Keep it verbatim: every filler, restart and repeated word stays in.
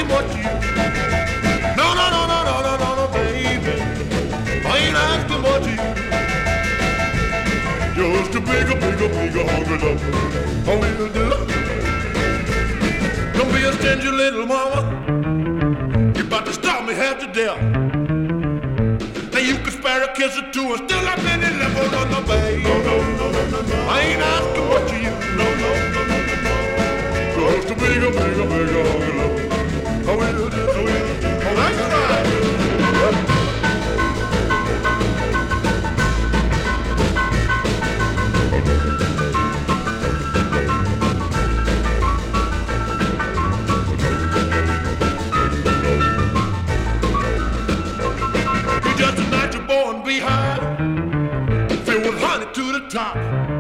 asking what you. No, no, no, no, no, no, no, no, baby. I ain't asking what you. Just a bigger, bigger, bigger hungry love. Oh, will do. Don't be a stingy little mama. You about to stop me half to death. Now you can spare a kiss or two and still I'm in it level. No, no, baby. No, no, no, no, no, no. I ain't asking what you. No, no, no, no, no, no. Just a bigger, bigger, bigger hungry love. Oh, will do. Oh, will do. Oh, that's right. You're just a natural born beehive, filled with honey to the top.